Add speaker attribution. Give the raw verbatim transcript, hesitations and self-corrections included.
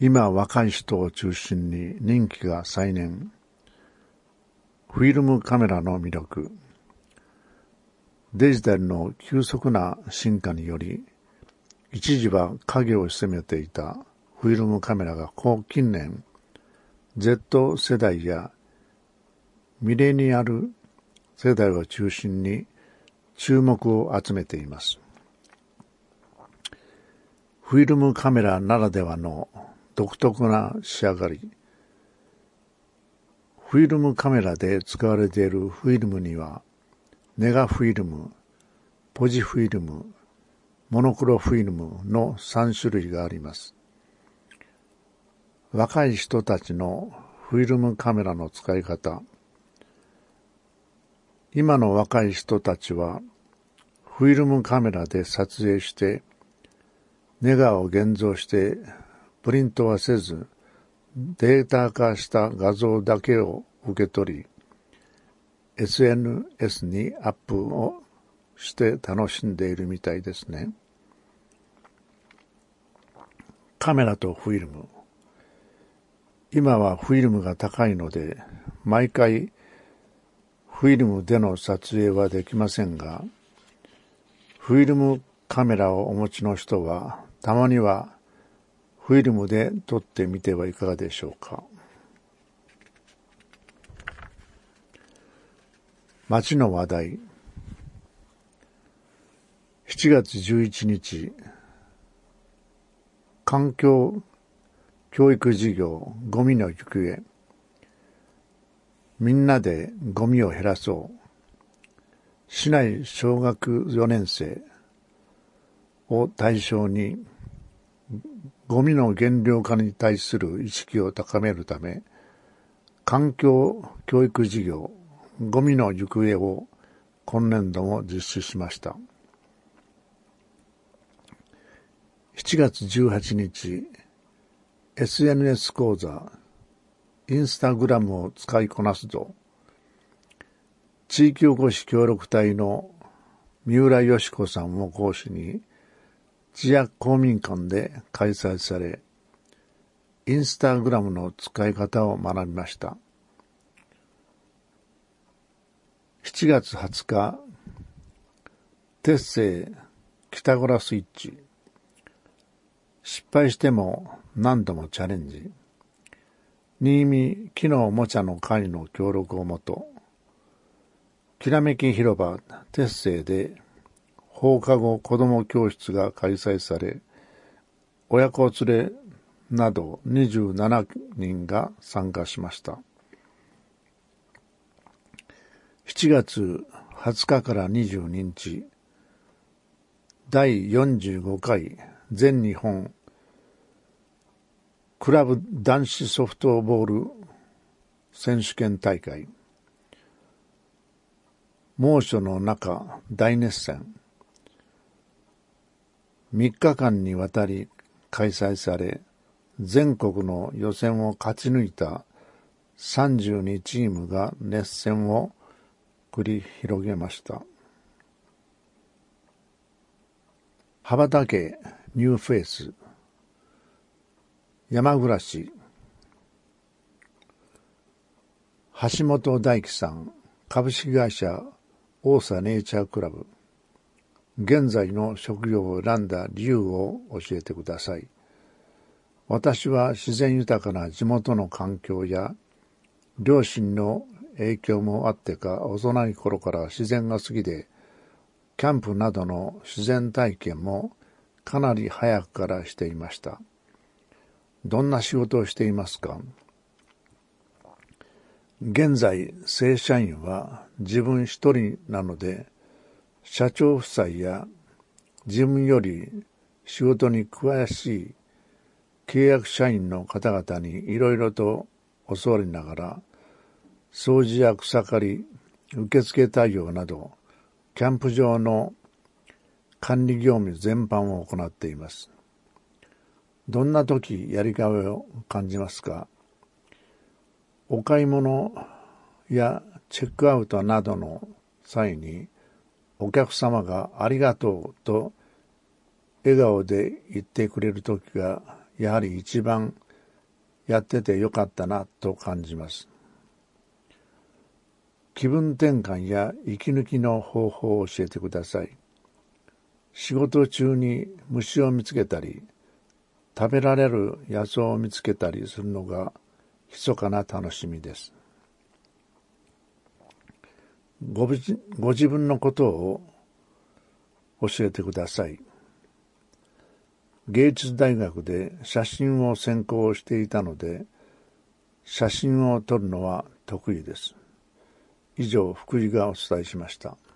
Speaker 1: 今若い人を中心に人気が再燃。フィルムカメラの魅力。デジタルの急速な進化により、一時は影を潜めていたフィルムカメラがここ近年、Z 世代やミレニアル世代を中心に注目を集めています。フィルムカメラならではの独特な仕上がり。フィルムカメラで使われているフィルムには、ネガフィルム、ポジフィルム、モノクロフィルムのさん種類があります。若い人たちのフィルムカメラの使い方。今の若い人たちは、フィルムカメラで撮影して、ネガを現像してプリントはせず、データ化した画像だけを受け取り、エスエヌエス にアップをして楽しんでいるみたいですね。カメラとフィルム。今はフィルムが高いので、毎回フィルムでの撮影はできませんが、フィルムカメラをお持ちの人は、たまにはフィルムで撮ってみてはいかがでしょうか。街の話題。しちがつじゅういちにち、環境教育事業ゴミの行方。みんなでゴミを減らそう。市内小学よねん生を対象にゴミの減量化に対する意識を高めるため、環境教育事業ゴミの行方を今年度も実施しました。しちがつじゅうはちにち、エスエヌエス 講座、インスタグラムを使いこなすぞ。地域おこし協力隊の三浦よし子さんを講師に、千谷公民館で開催され、インスタグラムの使い方を学びました。しちがつはつか、鉄星北ゴラスイッチ。失敗しても何度もチャレンジ。新見木のおもちゃの会の協力をもと、きらめき広場鉄星で放課後子ども教室が開催され、親子連れなどにじゅうななにんが参加しました。しちがつはつかからにじゅうににち、だいよんじゅうごかい全日本クラブ男子ソフトボール選手権大会。猛暑の中大熱戦。みっかかんにわたり開催され、全国の予選を勝ち抜いたさんじゅうにチームが熱戦を繰り広げました。羽ばたけニューフェイス。山暮らし。橋本大樹さん、株式会社オーサネイチャークラブ。現在の職業を選んだ理由を教えてください。私は自然豊かな地元の環境や両親の影響もあってか、幼い頃から自然が好きで、キャンプなどの自然体験もかなり早くからしていました。どんな仕事をしていますか？現在、正社員は自分一人なので、社長夫妻や自分より仕事に詳しい契約社員の方々にいろいろと教わりながら、掃除や草刈り、受付対応など、キャンプ場の管理業務全般を行っています。どんな時やりがいを感じますか？お買い物やチェックアウトなどの際に、お客様がありがとうと笑顔で言ってくれる時がやはり一番やっててよかったなと感じます。気分転換や息抜きの方法を教えてください。仕事中に虫を見つけたり、食べられる野草を見つけたりするのが密かな楽しみです。ご, ご自分のことを教えてください。芸術大学で写真を専攻していたので、写真を撮るのは得意です。以上、福井がお伝えしました。